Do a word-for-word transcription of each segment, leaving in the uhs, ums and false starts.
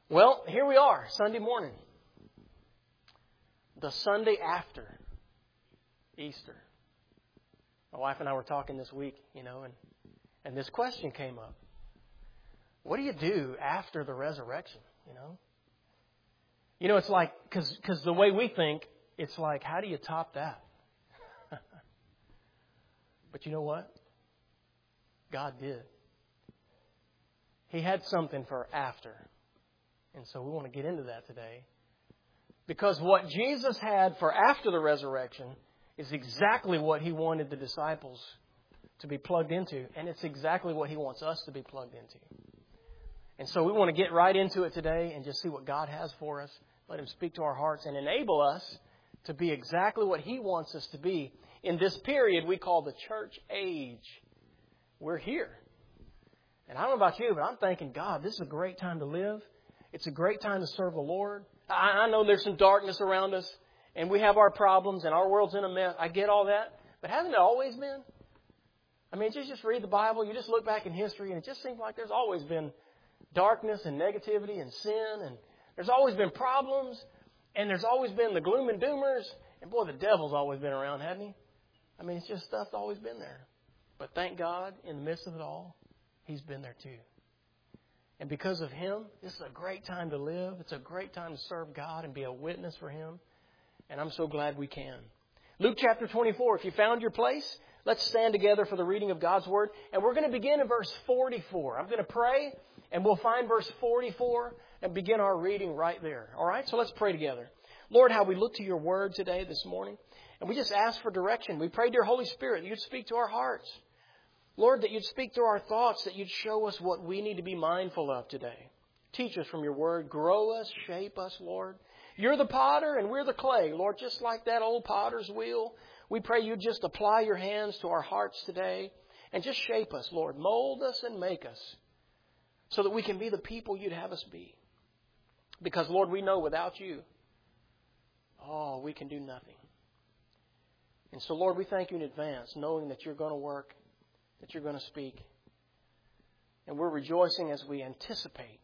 Well, here we are, Sunday morning. The Sunday after Easter. My wife and I were talking this week, you know, and, and this question came up. What do you do after the resurrection, you know? You know, it's like, because because the way we think, it's like, how do you top that? But you know what? God did. He had something for after. And so we want to get into that today. Because what Jesus had for after the resurrection is exactly what He wanted the disciples to be plugged into. And it's exactly what He wants us to be plugged into. And so we want to get right into it today and just see what God has for us. Let Him speak to our hearts and enable us to be exactly what He wants us to be in this period we call the church age. We're here. And I don't know about you, but I'm thanking God, this is a great time to live. It's a great time to serve the Lord. I, I know there's some darkness around us, and we have our problems, and our world's in a mess. I get all that. But hasn't it always been? I mean, just, just read the Bible. You just look back in history, and it just seems like there's always been darkness and negativity and sin, and there's always been problems, and there's always been the gloom and doomers. And boy, the devil's always been around, hasn't he? I mean, it's just stuff's always been there. But thank God, in the midst of it all, He's been there too. And because of Him, this is a great time to live. It's a great time to serve God and be a witness for Him. And I'm so glad we can. Luke chapter twenty-four, if you found your place, let's stand together for the reading of God's Word. And we're going to begin in verse forty-four. I'm going to pray, and we'll find verse forty-four and begin our reading right there. All right? So let's pray together. Lord, how we look to your Word today, this morning. And we just ask for direction. We pray, dear Holy Spirit, that you'd speak to our hearts. Lord, that you'd speak through our thoughts, that you'd show us what we need to be mindful of today. Teach us from your word. Grow us, shape us, Lord. You're the potter and we're the clay. Lord, just like that old potter's wheel, we pray you just apply your hands to our hearts today and just shape us, Lord. Mold us and make us so that we can be the people you'd have us be. Because, Lord, we know without you, oh, we can do nothing. And so, Lord, we thank you in advance, knowing that you're going to work, that you're going to speak. And we're rejoicing as we anticipate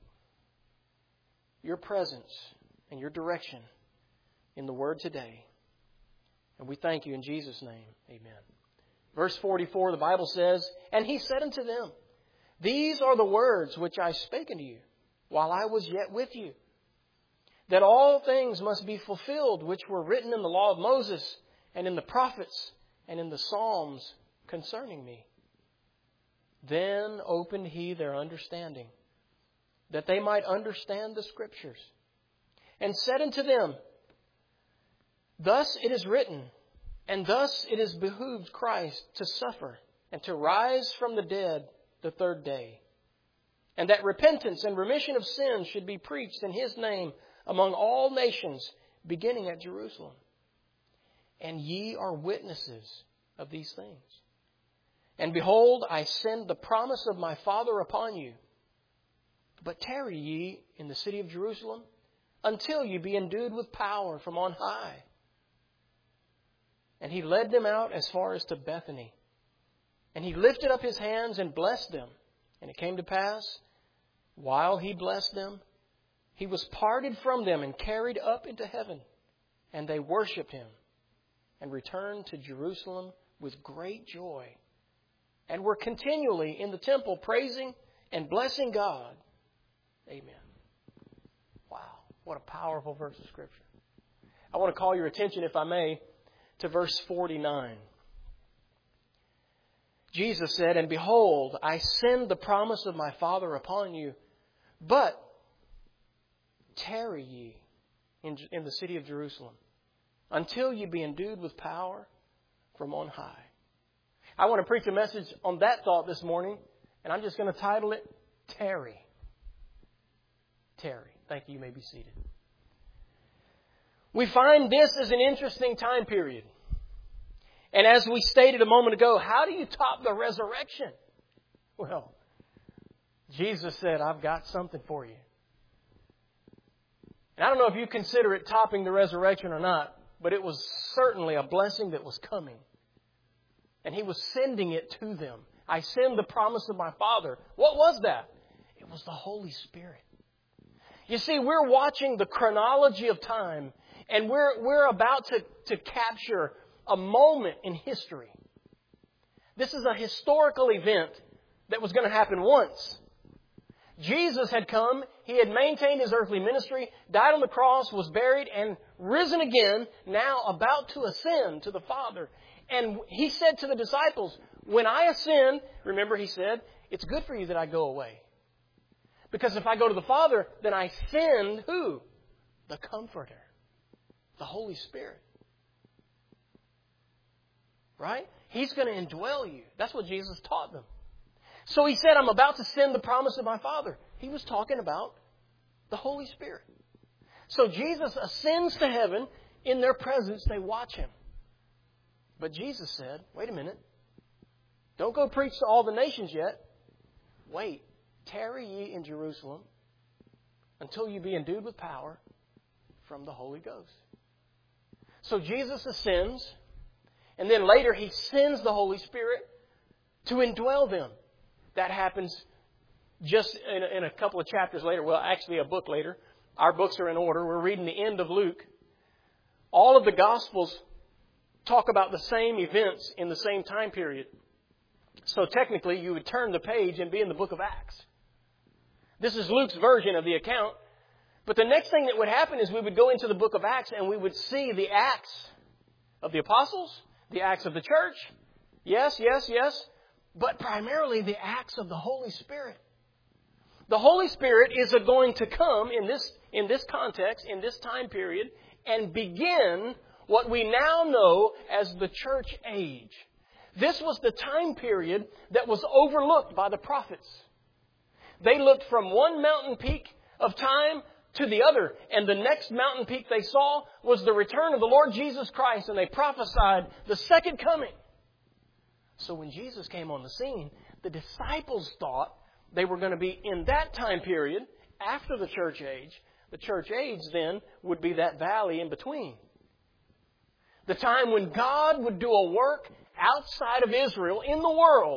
your presence and your direction in the Word today. And we thank you in Jesus' name. Amen. Verse forty-four, the Bible says, "And he said unto them, These are the words which I spake unto you, while I was yet with you, that all things must be fulfilled which were written in the law of Moses, and in the prophets, and in the Psalms concerning me. Then opened he their understanding, that they might understand the Scriptures, and said unto them, Thus it is written, and thus it is behooved Christ to suffer, and to rise from the dead the third day, and that repentance and remission of sins should be preached in his name among all nations, beginning at Jerusalem. And ye are witnesses of these things. And behold, I send the promise of my Father upon you. But tarry ye in the city of Jerusalem, until you be endued with power from on high. And he led them out as far as to Bethany. And he lifted up his hands and blessed them. And it came to pass, while he blessed them, he was parted from them and carried up into heaven. And they worshipped him and returned to Jerusalem with great joy, and were continually in the temple praising and blessing God. Amen. Wow, what a powerful verse of Scripture. I want to call your attention, if I may, to verse forty-nine. Jesus said, And behold, I send the promise of my Father upon you, but tarry ye in, in the city of Jerusalem, until you be endued with power from on high. I want to preach a message on that thought this morning, and I'm just going to title it, Tarry. Tarry. Thank you. You may be seated. We find this as an interesting time period. And as we stated a moment ago, how do you top the resurrection? Well, Jesus said, I've got something for you. And I don't know if you consider it topping the resurrection or not, but it was certainly a blessing that was coming. And he was sending it to them. I send the promise of my Father. What was that? It was the Holy Spirit. You see, we're watching the chronology of time, and we're, we're about to, to capture a moment in history. This is a historical event that was going to happen once. Jesus had come, He had maintained His earthly ministry, died on the cross, was buried, and risen again, now about to ascend to the Father. And He said to the disciples, when I ascend, remember He said, it's good for you that I go away. Because if I go to the Father, then I send who? The Comforter. The Holy Spirit. Right? He's going to indwell you. That's what Jesus taught them. So He said, I'm about to send the promise of my Father. He was talking about the Holy Spirit. So Jesus ascends to heaven. In their presence, they watch Him. But Jesus said, wait a minute. Don't go preach to all the nations yet. Wait. Tarry ye in Jerusalem until you be endued with power from the Holy Ghost. So Jesus ascends. And then later He sends the Holy Spirit to indwell them. That happens just in a, in a couple of chapters later. Well, actually a book later. Our books are in order. We're reading the end of Luke. All of the Gospels talk about the same events in the same time period. So technically you would turn the page and be in the book of Acts. This is Luke's version of the account. But the next thing that would happen is we would go into the book of Acts and we would see the Acts of the Apostles, the Acts of the church. Yes, yes, yes. But primarily the acts of the Holy Spirit. The Holy Spirit is going to come in this, in this context, in this time period, and begin what we now know as the church age. This was the time period that was overlooked by the prophets. They looked from one mountain peak of time to the other, and the next mountain peak they saw was the return of the Lord Jesus Christ, and they prophesied the second coming. So when Jesus came on the scene, the disciples thought they were going to be in that time period after the church age. The church age then would be that valley in between. The time when God would do a work outside of Israel in the world.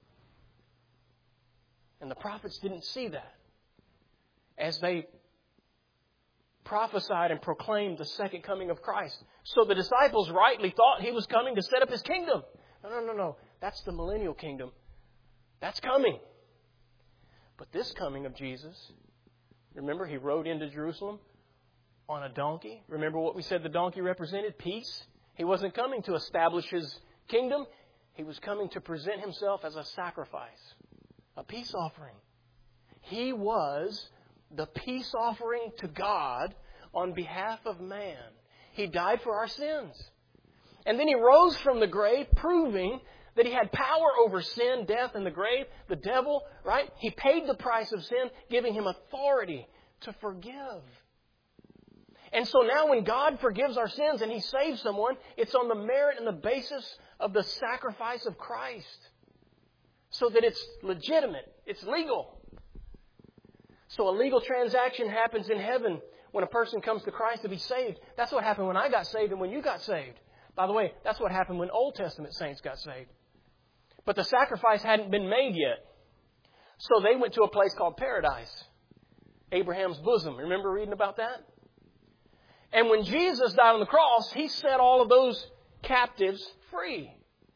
And the prophets didn't see that as they prophesied and proclaimed the second coming of Christ. So the disciples rightly thought He was coming to set up His kingdom. No, no, no, no. That's the millennial kingdom. That's coming. But this coming of Jesus, remember He rode into Jerusalem on a donkey. Remember what we said the donkey represented? Peace. He wasn't coming to establish His kingdom. He was coming to present Himself as a sacrifice, a peace offering. He was the peace offering to God on behalf of man. He died for our sins. And then He rose from the grave, proving that He had power over sin, death, and the grave, the devil, right? He paid the price of sin, giving Him authority to forgive. And so now when God forgives our sins and He saves someone, it's on the merit and the basis of the sacrifice of Christ. So that it's legitimate. It's legal. So a legal transaction happens in heaven when a person comes to Christ to be saved. That's what happened when I got saved and when you got saved. By the way, that's what happened when Old Testament saints got saved. But the sacrifice hadn't been made yet. So they went to a place called paradise. Abraham's bosom. Remember reading about that? And when Jesus died on the cross, He set all of those captives free.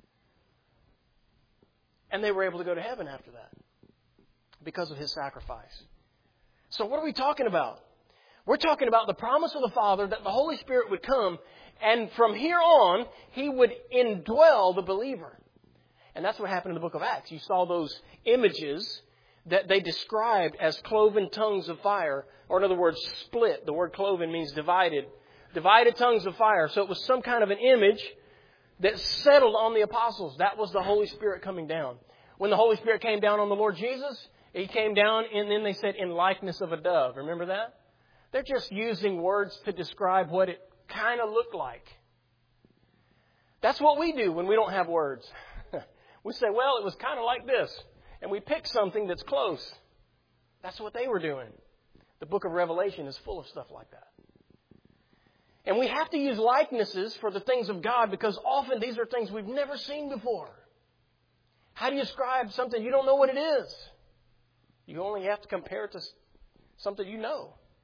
And they were able to go to heaven after that because of His sacrifice. So what are we talking about? We're talking about the promise of the Father that the Holy Spirit would come, and from here on, He would indwell the believer. And that's what happened in the book of Acts. You saw those images that they described as cloven tongues of fire, or in other words, split. The word cloven means divided. Divided tongues of fire. So it was some kind of an image that settled on the apostles. That was the Holy Spirit coming down. When the Holy Spirit came down on the Lord Jesus, He came down, and then they said, in likeness of a dove. Remember that? They're just using words to describe what it kind of looked like. That's what we do when we don't have words. We say, well, it was kind of like this. And we pick something that's close. That's what they were doing. The book of Revelation is full of stuff like that. And we have to use likenesses for the things of God because often these are things we've never seen before. How do you describe something you don't know what it is? You only have to compare it to something you know.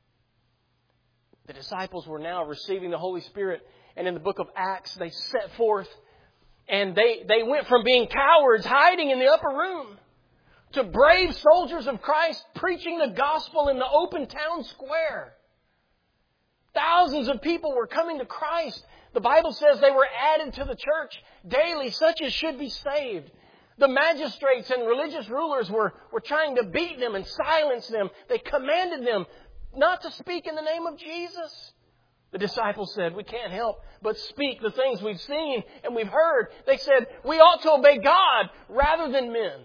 The disciples were now receiving the Holy Spirit. And in the book of Acts, they set forth and they, they went from being cowards hiding in the upper room to brave soldiers of Christ preaching the gospel in the open town square. Thousands of people were coming to Christ. The Bible says they were added to the church daily, such as should be saved. The magistrates and religious rulers were, were trying to beat them and silence them. They commanded them not to speak in the name of Jesus. The disciples said, we can't help but speak the things we've seen and we've heard. They said, we ought to obey God rather than men.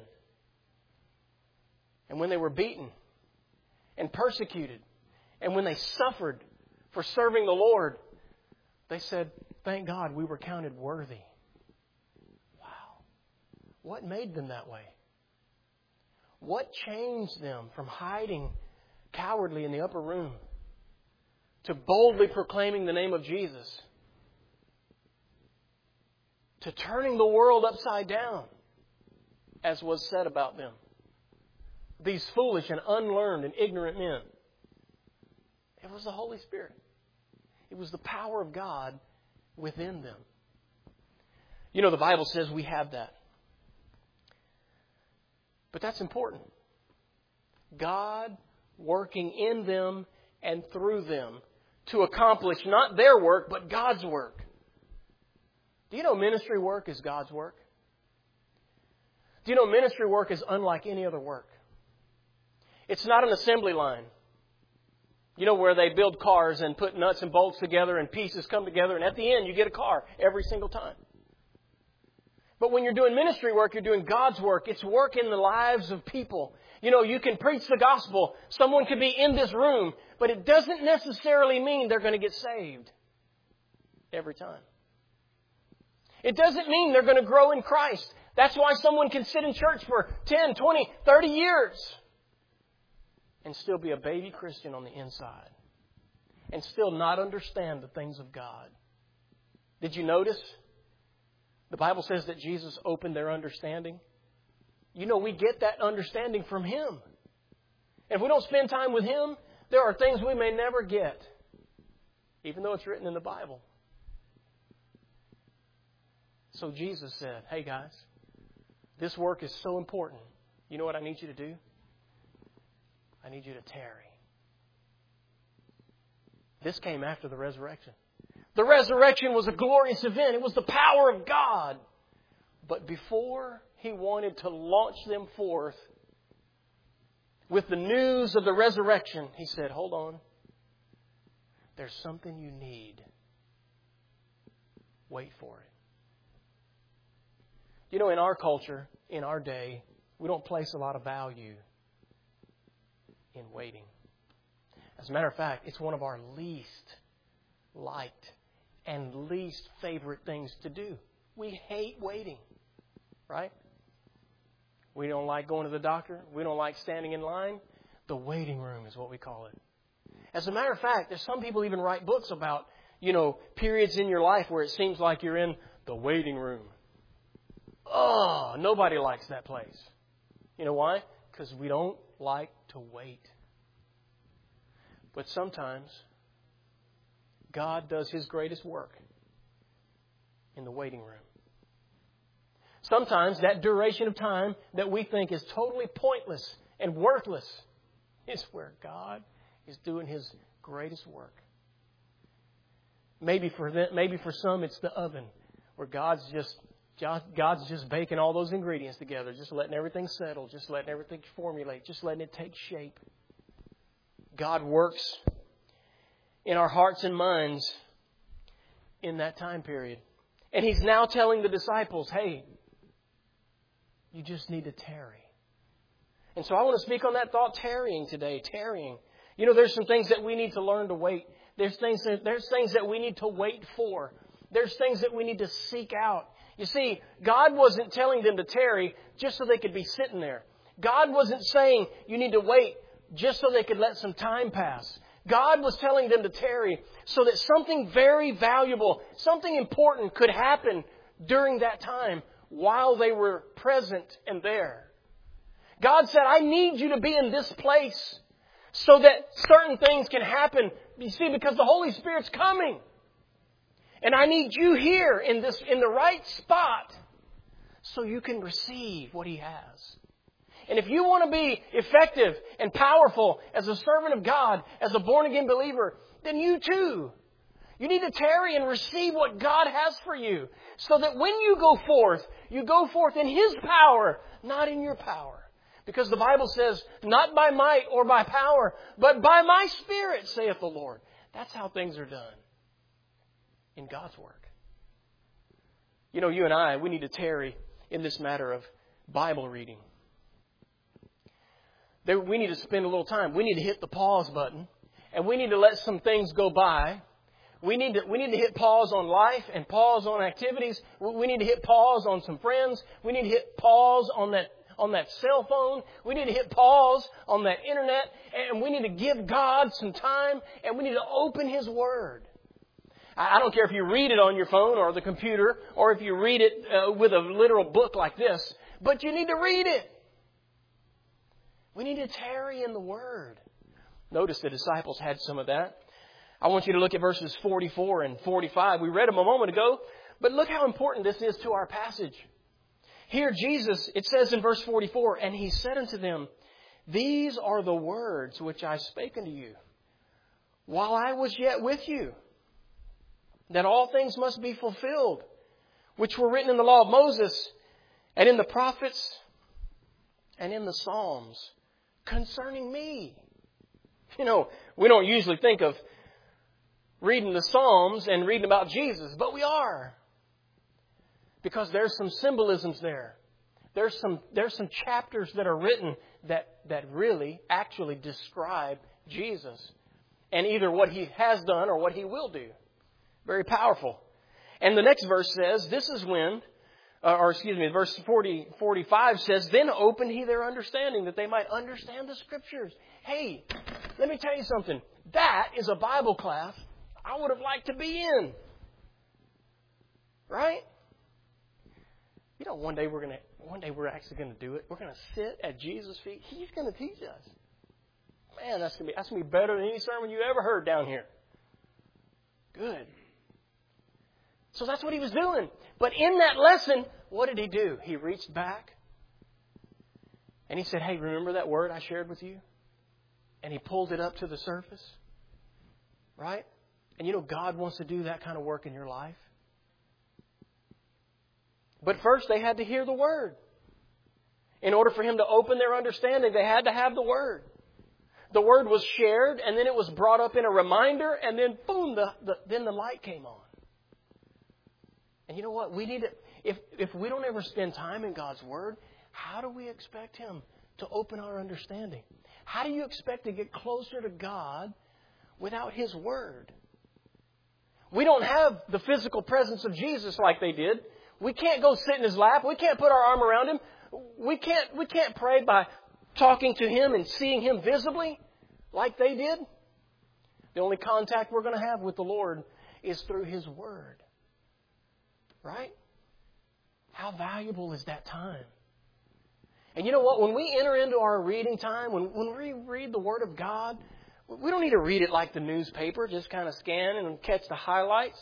And when they were beaten and persecuted, and when they suffered for serving the Lord, they said, thank God we were counted worthy. Wow. What made them that way? What changed them from hiding cowardly in the upper room to boldly proclaiming the name of Jesus? To turning the world upside down, as was said about them. These foolish and unlearned and ignorant men. It was the Holy Spirit. It was the power of God within them. You know, the Bible says we have that. But that's important. God working in them and through them to accomplish not their work, but God's work. Do you know ministry work is God's work? Do you know ministry work is unlike any other work? It's not an assembly line. You know, where they build cars and put nuts and bolts together and pieces come together, and at the end you get a car every single time. But when you're doing ministry work, you're doing God's work. It's work in the lives of people. You know, you can preach the gospel. Someone could be in this room, but it doesn't necessarily mean they're going to get saved every time. It doesn't mean they're going to grow in Christ. That's why someone can sit in church for ten, twenty, thirty years and still be a baby Christian on the inside and still not understand the things of God. Did you notice? The Bible says that Jesus opened their understanding. You know, we get that understanding from Him. And if we don't spend time with Him, there are things we may never get, even though it's written in the Bible. So Jesus said, hey guys, this work is so important. You know what I need you to do? I need you to tarry. This came after the resurrection. The resurrection was a glorious event. It was the power of God. But before He wanted to launch them forth with the news of the resurrection, He said, hold on. There's something you need. Wait for it. You know, in our culture, in our day, we don't place a lot of value in waiting. As a matter of fact, it's one of our least liked and least favorite things to do. We hate waiting, right? We don't like going to the doctor. We don't like standing in line. The waiting room is what we call it. As a matter of fact, there's some people even write books about, you know, periods in your life where it seems like you're in the waiting room. Oh, nobody likes that place. You know why? Because we don't like to wait. But sometimes God does His greatest work in the waiting room. Sometimes that duration of time that we think is totally pointless and worthless is where God is doing His greatest work. Maybe for them, maybe for some it's the oven where God's just God's just baking all those ingredients together, just letting everything settle, just letting everything formulate, just letting it take shape. God works in our hearts and minds in that time period. And He's now telling the disciples, hey, you just need to tarry. And so I want to speak on that thought, tarrying today, tarrying. You know, there's some things that we need to learn to wait. There's things that, there's things that we need to wait for. There's things that we need to seek out. You see, God wasn't telling them to tarry just so they could be sitting there. God wasn't saying you need to wait just so they could let some time pass. God was telling them to tarry so that something very valuable, something important could happen during that time while they were present and there. God said, I need you to be in this place so that certain things can happen. You see, because the Holy Spirit's coming. And I need you here in this, in the right spot so you can receive what He has. And if you want to be effective and powerful as a servant of God, as a born-again believer, then you too, you need to tarry and receive what God has for you. So that when you go forth, you go forth in His power, not in your power. Because the Bible says, not by might or by power, but by my Spirit, saith the Lord. That's how things are done in God's work. You know, you and I, we need to tarry in this matter of Bible reading. There, we need to spend a little time. We need to hit the pause button. And we need to let some things go by. We need to, we need to hit pause on life and pause on activities. We need to hit pause on some friends. We need to hit pause on that, on that cell phone. We need to hit pause on that internet. And we need to give God some time. And we need to open His Word. I don't care if you read it on your phone or the computer, or if you read it uh, with a literal book like this. But you need to read it. We need to tarry in the Word. Notice the disciples had some of that. I want you to look at verses forty-four and forty-five. We read them a moment ago, but look how important this is to our passage. Here Jesus, it says in verse forty-four, and He said unto them, these are the words which I spake unto you, while I was yet with you, that all things must be fulfilled, which were written in the law of Moses, and in the prophets, and in the Psalms, concerning me. You know, we don't usually think of reading the Psalms and reading about Jesus, but we are. Because there's some symbolisms there. There's some, there's some chapters that are written that, that really actually describe Jesus. And either what He has done or what He will do. Very powerful. And the next verse says, this is when, uh, or excuse me, verse forty, forty-five says, then opened He their understanding that they might understand the Scriptures. Hey, let me tell you something. That is a Bible class I would have liked to be in. Right? You know, one day we're going to, one day we're actually going to do it. We're going to sit at Jesus' feet. He's going to teach us. Man, that's going to be, that's going to be better than any sermon you ever heard down here. Good. So that's what He was doing. But in that lesson, what did He do? He reached back and He said, hey, remember that word I shared with you? And He pulled it up to the surface. Right? And you know, God wants to do that kind of work in your life. But first, they had to hear the Word. In order for Him to open their understanding, they had to have the Word. The Word was shared, and then it was brought up in a reminder, and then boom, the, the, then the light came on. And you know what? We need to, if, if we don't ever spend time in God's Word, how do we expect Him to open our understanding? How do you expect to get closer to God without His Word? We don't have the physical presence of Jesus like they did. We can't go sit in His lap. We can't put our arm around Him. We can't, we can't pray by talking to Him and seeing Him visibly like they did. The only contact we're going to have with the Lord is through His Word. Right? How valuable is that time? And you know what? When we enter into our reading time, when, when we read the Word of God, we don't need to read it like the newspaper, just kind of scan and catch the highlights.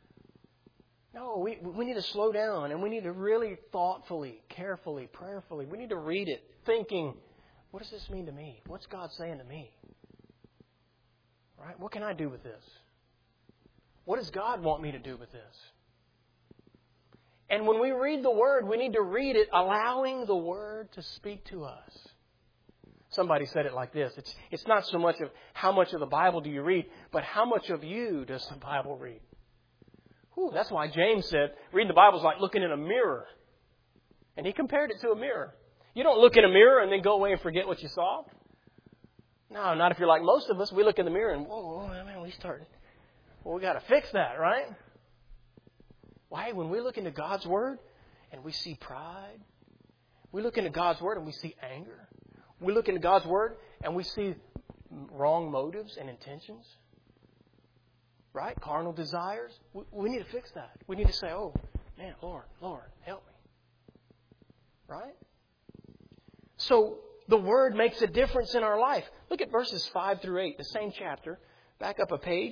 No, we, we need to slow down and we need to really thoughtfully, carefully, prayerfully, we need to read it thinking, what does this mean to me? What's God saying to me? Right? What can I do with this? What does God want me to do with this? And when we read the Word, we need to read it allowing the Word to speak to us. Somebody said it like this. It's, it's not so much of how much of the Bible do you read, but how much of you does the Bible read? Whew, that's why James said reading the Bible is like looking in a mirror. And he compared it to a mirror. You don't look in a mirror and then go away and forget what you saw. No, not if you're like most of us. We look in the mirror and, whoa, whoa man, we started. Well, we got to fix that, right? Why? When we look into God's Word and we see pride, we look into God's Word and we see anger. We look into God's Word and we see wrong motives and intentions. Right? Carnal desires. We, we need to fix that. We need to say, oh, man, Lord, Lord, help me. Right? So, the Word makes a difference in our life. Look at verses five through eight, the same chapter. Back up a page.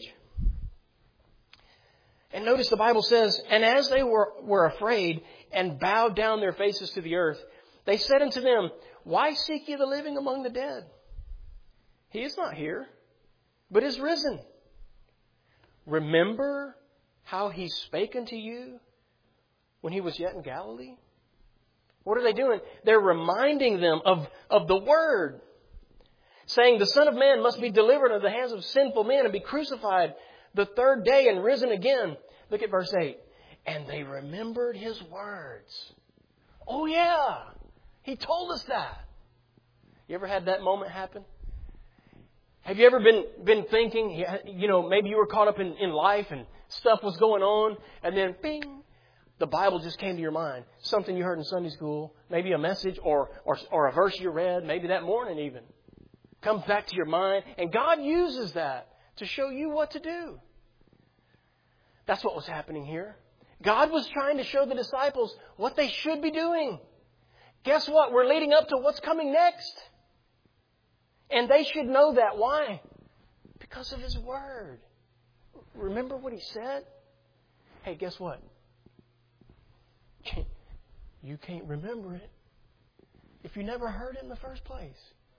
And notice the Bible says, "And as they were, were afraid and bowed down their faces to the earth, they said unto them, Why seek ye the living among the dead? He is not here, but is risen. Remember how He spake unto you when He was yet in Galilee?" What are they doing? They're reminding them of, of the Word, saying the Son of Man must be delivered into the hands of sinful men and be crucified the third day and risen again. Look at verse eight. "And they remembered His words." Oh yeah, He told us that. You ever had that moment happen? Have you ever been been thinking, you know, maybe you were caught up in, in life and stuff was going on, and then bing, the Bible just came to your mind. Something you heard in Sunday school, maybe a message or, or, or a verse you read, maybe that morning even, comes back to your mind, and God uses that to show you what to do. That's what was happening here. God was trying to show the disciples what they should be doing. Guess what? We're leading up to what's coming next. And they should know that. Why? Because of His Word. Remember what He said? Hey, guess what? You can't remember it if you never heard it in the first place.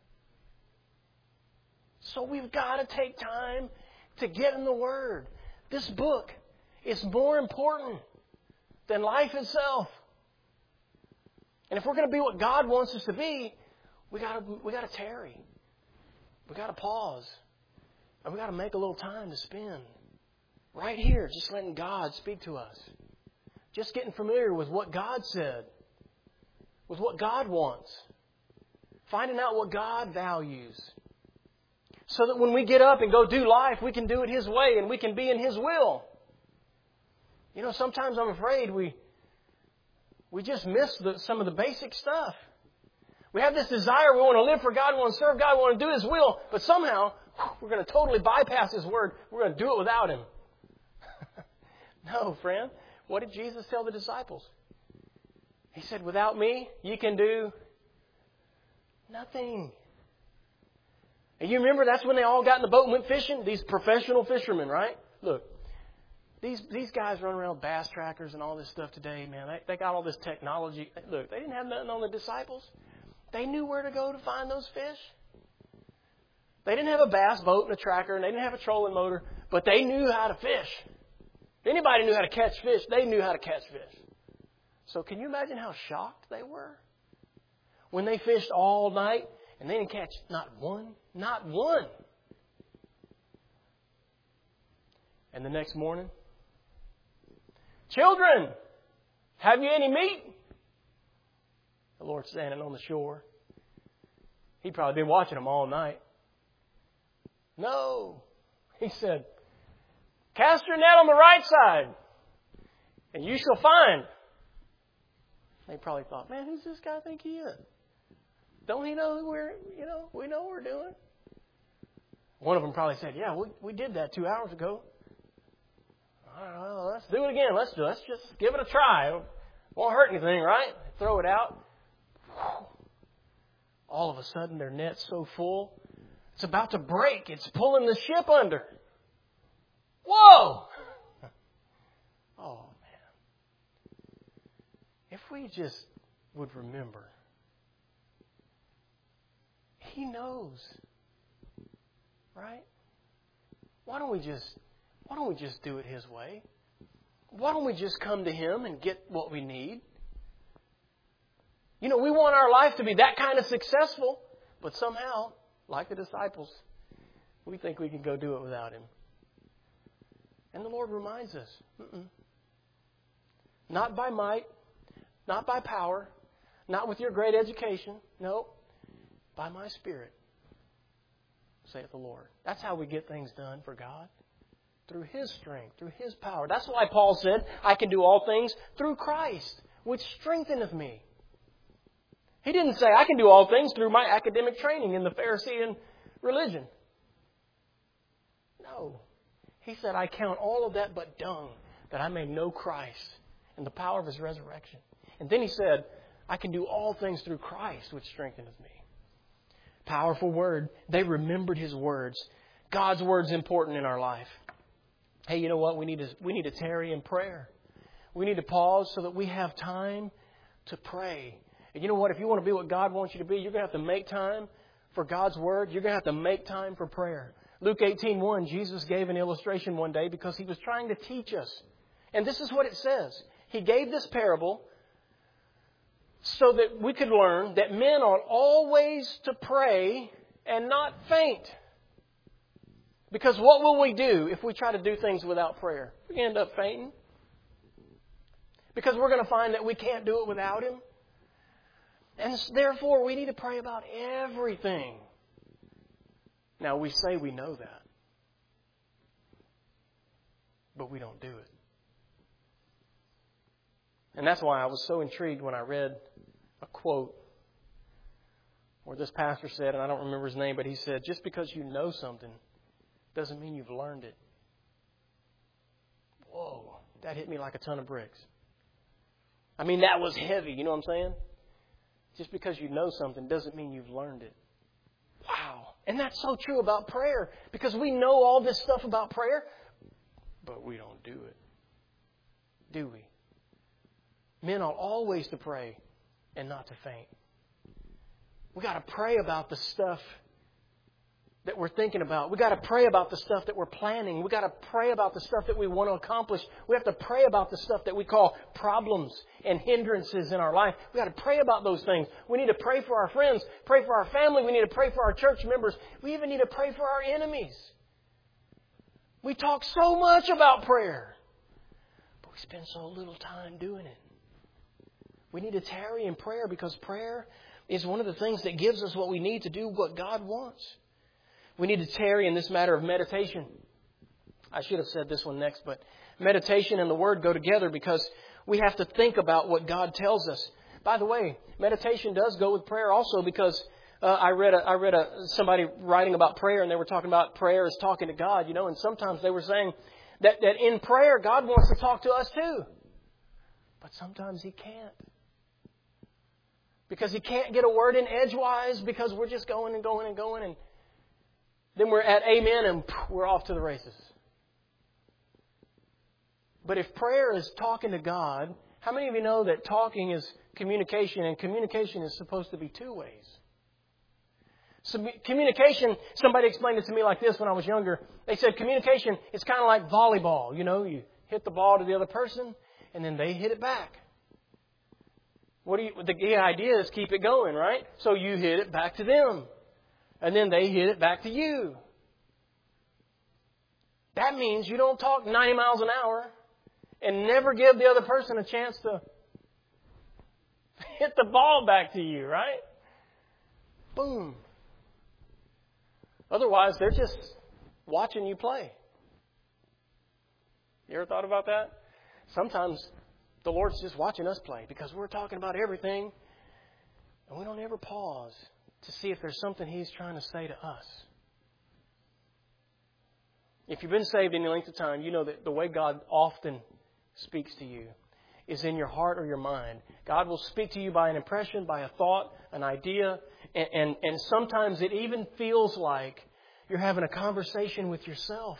So we've got to take time to get in the Word. This book is more important than life itself. And if we're going to be what God wants us to be, we got to we got to tarry. We got to pause. And we got to make a little time to spend right here, just letting God speak to us. Just getting familiar with what God said, with what God wants. Finding out what God values. So that when we get up and go do life, we can do it His way and we can be in His will. You know, sometimes I'm afraid we we just miss the, some of the basic stuff. We have this desire, we want to live for God, we want to serve God, we want to do His will, but somehow we're going to totally bypass His Word. We're going to do it without Him. No, friend. What did Jesus tell the disciples? He said, "Without me, you can do nothing." And you remember that's when they all got in the boat and went fishing? These professional fishermen, right? Look, these these guys run around with bass trackers and all this stuff today, man. They, they got all this technology. Look, they didn't have nothing on the disciples. They knew where to go to find those fish. They didn't have a bass boat and a tracker, and they didn't have a trolling motor, but they knew how to fish. If anybody knew how to catch fish, they knew how to catch fish. So can you imagine how shocked they were when they fished all night and they didn't catch not one, not one. And the next morning, "Children, have you any meat?" The Lord's standing on the shore. He'd probably been watching them all night. "No." He said, "Cast your net on the right side, and you shall find." They probably thought, "Man, who's this guy think he is? Don't he know who we're, you know, we know what we're doing?" One of them probably said, "Yeah, we we did that two hours ago." "All right, well, let's do it again. Let's do. Let's just give it a try. It won't hurt anything, right?" Throw it out. All of a sudden, their net's so full, it's about to break. It's pulling the ship under. Whoa! Oh, man. If we just would remember, He knows, right? Why don't we just, why don't we just do it His way? Why don't we just come to Him and get what we need? You know, we want our life to be that kind of successful, but somehow, like the disciples, we think we can go do it without Him. And the Lord reminds us, Mm-mm. not by might, not by power, not with your great education. No, by my Spirit, saith the Lord. That's how we get things done for God. Through His strength, through His power. That's why Paul said, "I can do all things through Christ, which strengtheneth me." He didn't say, "I can do all things through my academic training in the Pharisee religion." No. He said, "I count all of that but dung, that I may know Christ and the power of His resurrection." And then He said, "I can do all things through Christ, which strengtheneth me." Powerful word. They remembered His words. God's word's important in our life. Hey, you know what? We need to, we need to tarry in prayer. We need to pause so that we have time to pray. And you know what? If you want to be what God wants you to be, you're going to have to make time for God's word. You're going to have to make time for prayer. Luke eighteen one, Jesus gave an illustration one day because He was trying to teach us. And this is what it says. He gave this parable so that we could learn that men ought always to pray and not faint. Because what will we do if we try to do things without prayer? We end up fainting. Because we're going to find that we can't do it without Him. And therefore, we need to pray about everything. Now, we say we know that. But we don't do it. And that's why I was so intrigued when I read a quote where this pastor said, and I don't remember his name, but he said, just because you know something doesn't mean you've learned it. Whoa, that hit me like a ton of bricks. I mean, that was heavy, you know what I'm saying? Just because you know something doesn't mean you've learned it. Wow. And that's so true about prayer, because we know all this stuff about prayer, but we don't do it. Do we? Men ought always to pray and not to faint. We got to pray about the stuff that we're thinking about. We got to pray about the stuff that we're planning. We got to pray about the stuff that we want to accomplish. We have to pray about the stuff that we call problems and hindrances in our life. We got to pray about those things. We need to pray for our friends, pray for our family. We need to pray for our church members. We even need to pray for our enemies. We talk so much about prayer, but we spend so little time doing it. We need to tarry in prayer, because prayer is one of the things that gives us what we need to do what God wants. We need to tarry in this matter of meditation. I should have said this one next, but meditation and the Word go together, because we have to think about what God tells us. By the way, meditation does go with prayer also, because uh, I read a, I read a, somebody writing about prayer, and they were talking about prayer as talking to God, you know, and sometimes they were saying that, that in prayer God wants to talk to us too. But sometimes He can't. Because He can't get a word in edgewise, because we're just going and going and going, and then we're at amen and we're off to the races. But if prayer is talking to God, how many of you know that talking is communication, and communication is supposed to be two ways? So communication, somebody explained it to me like this when I was younger. They said communication is kind of like volleyball. You know, you hit the ball to the other person and then they hit it back. What do you, the idea is keep it going, right? So you hit it back to them. And then they hit it back to you. That means you don't talk ninety miles an hour and never give the other person a chance to hit the ball back to you, right? Boom. Otherwise, they're just watching you play. You ever thought about that? Sometimes the Lord's just watching us play, because we're talking about everything and we don't ever pause to see if there's something He's trying to say to us. If you've been saved any length of time, you know that the way God often speaks to you is in your heart or your mind. God will speak to you by an impression, by a thought, an idea, and, and, and sometimes it even feels like you're having a conversation with yourself.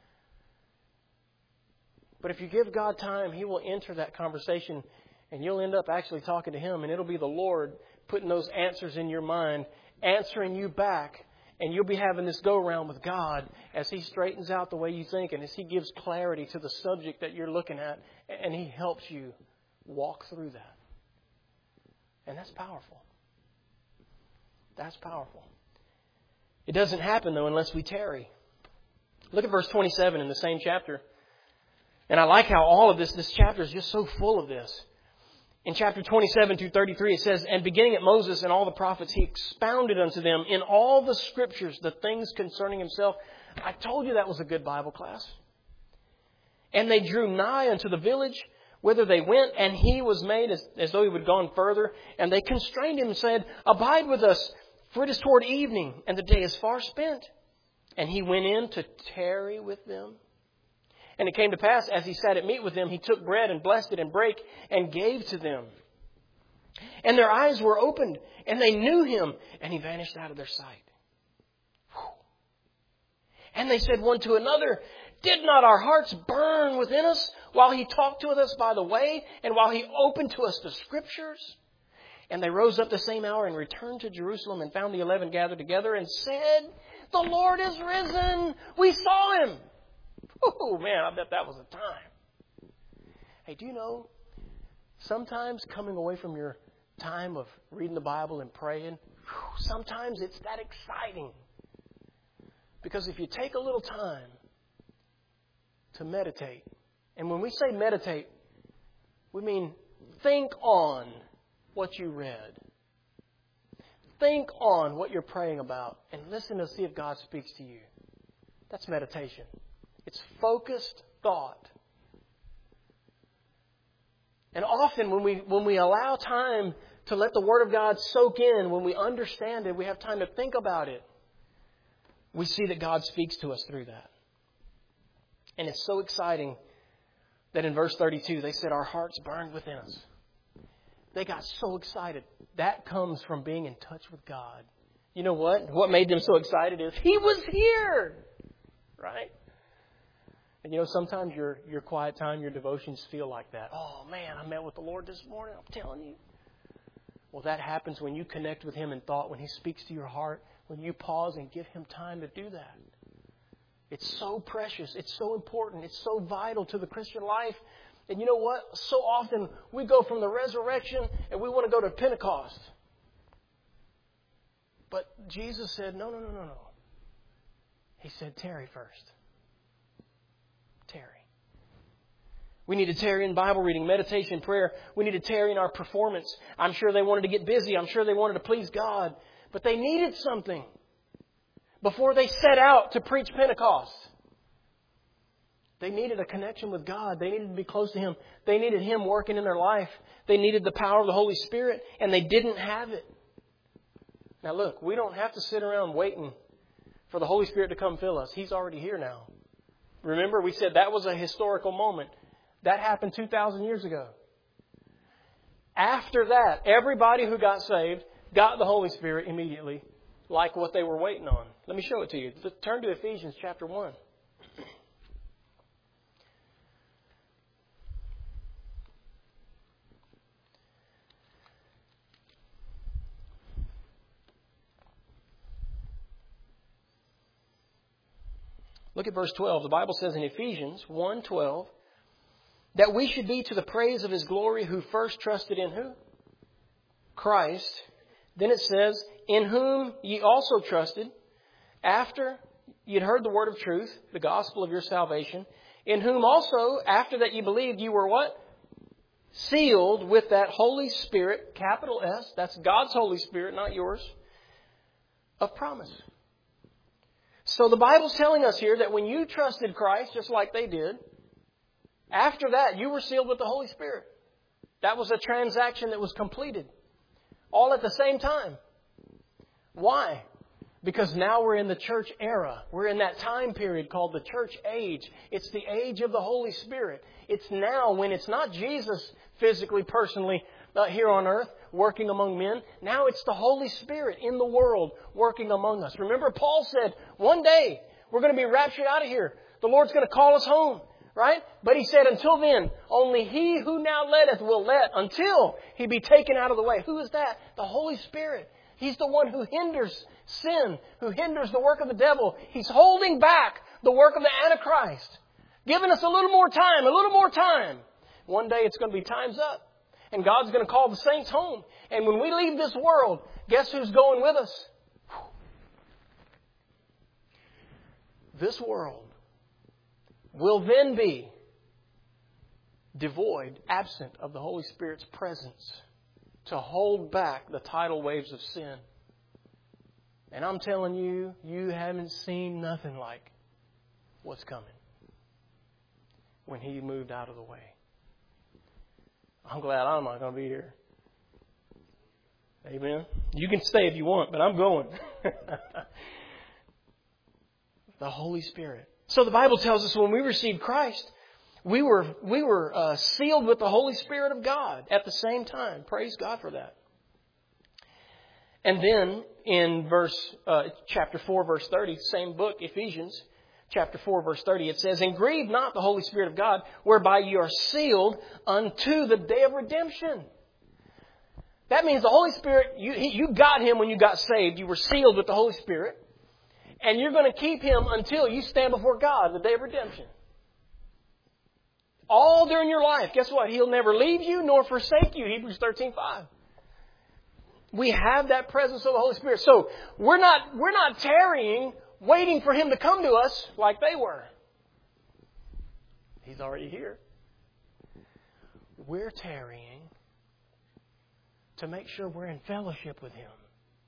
But if you give God time, He will enter that conversation, and you'll end up actually talking to Him, and it'll be the Lord putting those answers in your mind, answering you back, and you'll be having this go-around with God as He straightens out the way you think, and as He gives clarity to the subject that you're looking at, and He helps you walk through that. And that's powerful. That's powerful. It doesn't happen, though, unless we tarry. Look at verse twenty-seven in the same chapter. And I like how all of this, this chapter is just so full of this. In chapter twenty-seven through thirty-three, it says, "And beginning at Moses and all the prophets, He expounded unto them in all the Scriptures the things concerning Himself." I told you that was a good Bible class. "And they drew nigh unto the village whither they went, and He was made as, as though He would gone further. And they constrained Him and said, Abide with us, for it is toward evening, and the day is far spent. And He went in to tarry with them. And it came to pass, as He sat at meat with them, He took bread and blessed it and brake and gave to them. And their eyes were opened, and they knew him, and he vanished out of their sight. Whew. And they said one to another, did not our hearts burn within us while he talked to us by the way, and while he opened to us the Scriptures? And they rose up the same hour and returned to Jerusalem and found the eleven gathered together and said, the Lord is risen. We saw him. Oh, man, I bet that was a time. Hey, do you know, sometimes coming away from your time of reading the Bible and praying, sometimes it's that exciting. Because if you take a little time to meditate, and when we say meditate, we mean think on what you read. Think on what you're praying about and listen to see if God speaks to you. That's meditation. It's focused thought. And often when we when we allow time to let the Word of God soak in, when we understand it, we have time to think about it, we see that God speaks to us through that. And it's so exciting that in verse thirty-two, they said, our hearts burned within us. They got so excited. That comes from being in touch with God. You know what? What made them so excited is He was here. Right? And you know, sometimes your your quiet time, your devotions feel like that. Oh, man, I met with the Lord this morning. I'm telling you. Well, that happens when you connect with Him in thought, when He speaks to your heart, when you pause and give Him time to do that. It's so precious. It's so important. It's so vital to the Christian life. And you know what? So often we go from the resurrection and we want to go to Pentecost. But Jesus said, no, no, no, no, no. He said, tarry first. Tarry. We need to tarry in Bible reading, meditation, prayer. We need to tarry in our performance. I'm sure they wanted to get busy. I'm sure they wanted to please God. But they needed something before they set out to preach Pentecost. They needed a connection with God. They needed to be close to Him. They needed Him working in their life. They needed the power of the Holy Spirit, and they didn't have it. Now look, we don't have to sit around waiting for the Holy Spirit to come fill us. He's already here now. Remember, we said that was a historical moment. That happened two thousand years ago. After that, everybody who got saved got the Holy Spirit immediately, like what they were waiting on. Let me show it to you. Turn to Ephesians chapter one. Look at verse twelve. The Bible says in Ephesians one twelve that we should be to the praise of His glory who first trusted in who? Christ. Then it says, in whom ye also trusted, after you'd heard the word of truth, the gospel of your salvation, in whom also, after that ye believed, you were what? Sealed with that Holy Spirit, capital S, that's God's Holy Spirit, not yours, of promise. So the Bible's telling us here that when you trusted Christ, just like they did, after that you were sealed with the Holy Spirit. That was a transaction that was completed. All at the same time. Why? Because now we're in the church era. We're in that time period called the church age. It's the age of the Holy Spirit. It's now when it's not Jesus physically, personally, uh, here on earth, working among men. Now it's the Holy Spirit in the world working among us. Remember, Paul said, one day we're going to be raptured out of here. The Lord's going to call us home, right? But He said, until then, only He who now letteth will let until He be taken out of the way. Who is that? The Holy Spirit. He's the one who hinders sin, who hinders the work of the devil. He's holding back the work of the Antichrist, giving us a little more time, a little more time. One day it's going to be time's up. And God's going to call the saints home. And when we leave this world, guess who's going with us? This world will then be devoid, absent of the Holy Spirit's presence to hold back the tidal waves of sin. And I'm telling you, you haven't seen nothing like what's coming when He moved out of the way. I'm glad I'm not going to be here. Amen. You can stay if you want, but I'm going. The Holy Spirit. So the Bible tells us when we receive Christ, We were, we were uh, sealed with the Holy Spirit of God at the same time. Praise God for that. And then in verse, uh, chapter four, verse thirty, same book, Ephesians, chapter four, verse thirty, it says, "And grieve not the Holy Spirit of God, whereby you are sealed unto the day of redemption." That means the Holy Spirit, you, you got Him when you got saved. You were sealed with the Holy Spirit. And you're going to keep Him until you stand before God, the day of redemption. All during your life. Guess what? He'll never leave you nor forsake you. Hebrews thirteen five. We have that presence of the Holy Spirit. So we're not, we're not tarrying, waiting for Him to come to us like they were. He's already here. We're tarrying to make sure we're in fellowship with Him.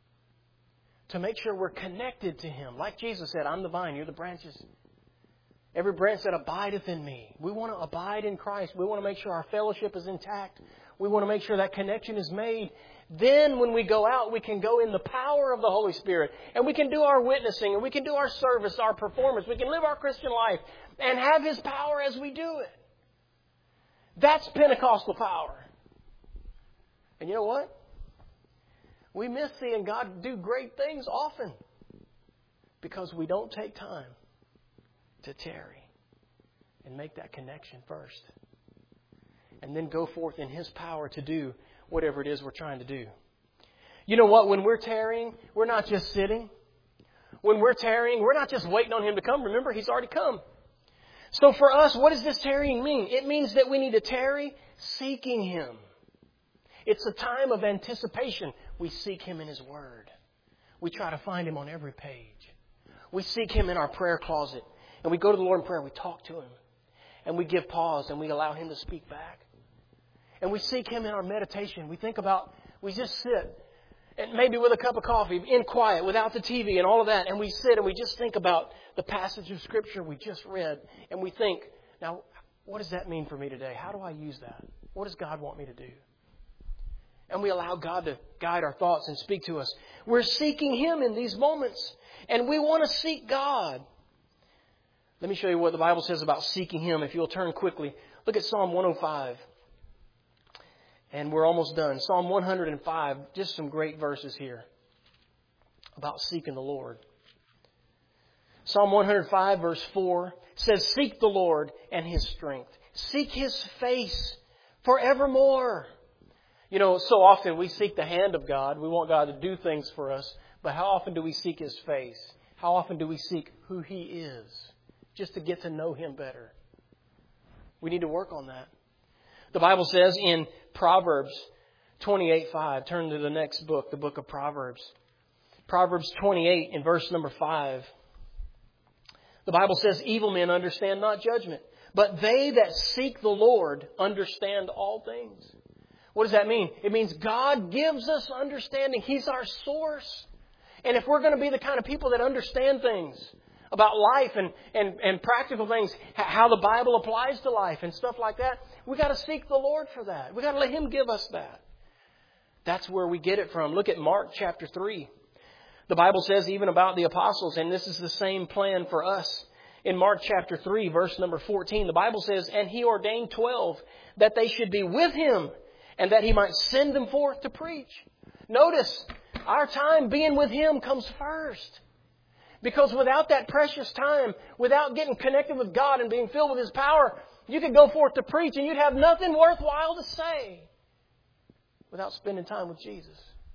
To make sure we're connected to Him. Like Jesus said, "I'm the vine, you're the branches. Every branch that abideth in me." We want to abide in Christ. We want to make sure our fellowship is intact. We want to make sure that connection is made. Then when we go out, we can go in the power of the Holy Spirit. And we can do our witnessing. And we can do our service, our performance. We can live our Christian life and have His power as we do it. That's Pentecostal power. And you know what? We miss seeing God do great things often because we don't take time to tarry and make that connection first. And then go forth in His power to do whatever it is we're trying to do. You know what? When we're tarrying, we're not just sitting. When we're tarrying, we're not just waiting on Him to come. Remember, He's already come. So for us, what does this tarrying mean? It means that we need to tarry seeking Him. It's a time of anticipation. We seek Him in His Word. We try to find Him on every page. We seek Him in our prayer closet. And we go to the Lord in prayer. We talk to Him. And we give pause and we allow Him to speak back. And we seek Him in our meditation. We think about, we just sit, and maybe with a cup of coffee, in quiet, without the T V and all of that. And we sit and we just think about the passage of Scripture we just read. And we think, now, what does that mean for me today? How do I use that? What does God want me to do? And we allow God to guide our thoughts and speak to us. We're seeking Him in these moments. And we want to seek God. Let me show you what the Bible says about seeking Him. If you'll turn quickly, look at Psalm one oh five. And we're almost done. Psalm one oh five, just some great verses here about seeking the Lord. Psalm one oh five, verse four says, "Seek the Lord and His strength. Seek His face forevermore." You know, so often we seek the hand of God. We want God to do things for us. But how often do we seek His face? How often do we seek who He is? Just to get to know Him better. We need to work on that. The Bible says in Proverbs twenty-eight five, turn to the next book, the book of Proverbs. Proverbs twenty-eight in verse number five. The Bible says, "Evil men understand not judgment, but they that seek the Lord understand all things." What does that mean? It means God gives us understanding. He's our source. And if we're going to be the kind of people that understand things about life and, and, and practical things, how the Bible applies to life and stuff like that, we got to seek the Lord for that. We got to let Him give us that. That's where we get it from. Look at Mark chapter three. The Bible says even about the apostles, and this is the same plan for us. In Mark chapter three, verse number fourteen, the Bible says, "And He ordained twelve that they should be with Him and that He might send them forth to preach." Notice, our time being with Him comes first. Because without that precious time, without getting connected with God and being filled with His power, you could go forth to preach and you'd have nothing worthwhile to say without spending time with Jesus.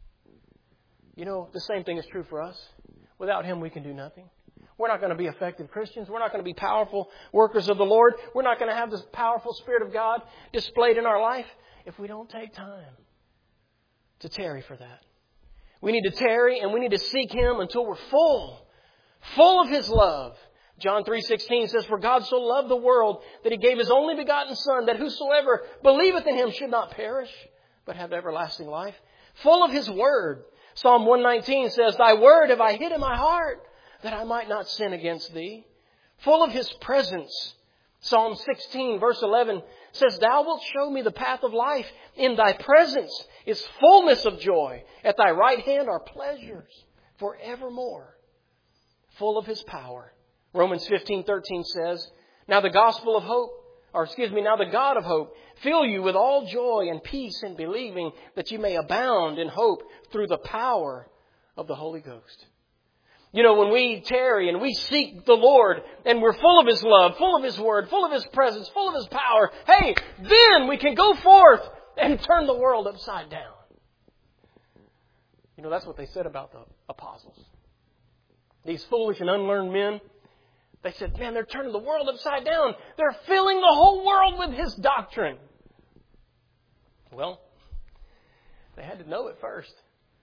You know, the same thing is true for us. Without Him, we can do nothing. We're not going to be effective Christians. We're not going to be powerful workers of the Lord. We're not going to have this powerful Spirit of God displayed in our life if we don't take time to tarry for that. We need to tarry and we need to seek Him until we're full. Full of His love. John three sixteen says, "For God so loved the world that He gave His only begotten Son, that whosoever believeth in Him should not perish, but have everlasting life." Full of His Word. Psalm one nineteen says, "Thy word have I hid in my heart, that I might not sin against Thee." Full of His presence. Psalm sixteen verse eleven says, "Thou wilt show me the path of life. In Thy presence is fullness of joy. At Thy right hand are pleasures forevermore." Full of His power. Romans fifteen thirteen says, "Now the gospel of hope or excuse me, now the God of hope, fill you with all joy and peace in believing, that you may abound in hope through the power of the Holy Ghost. You know, when we tarry and we seek the Lord and we're full of His love, full of His Word, full of His presence, full of His power, hey, then we can go forth and turn the world upside down. You know, that's what they said about the apostles. These foolish and unlearned men, they said, man, they're turning the world upside down. They're filling the whole world with His doctrine. Well, they had to know it first.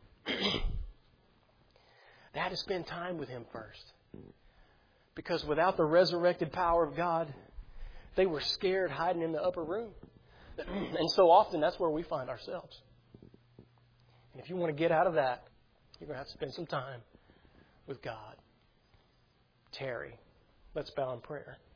They had to spend time with Him first. Because without the resurrected power of God, they were scared hiding in the upper room. And so often that's where we find ourselves. And if you want to get out of that, you're going to have to spend some time with God. Tarry. Let's bow in prayer.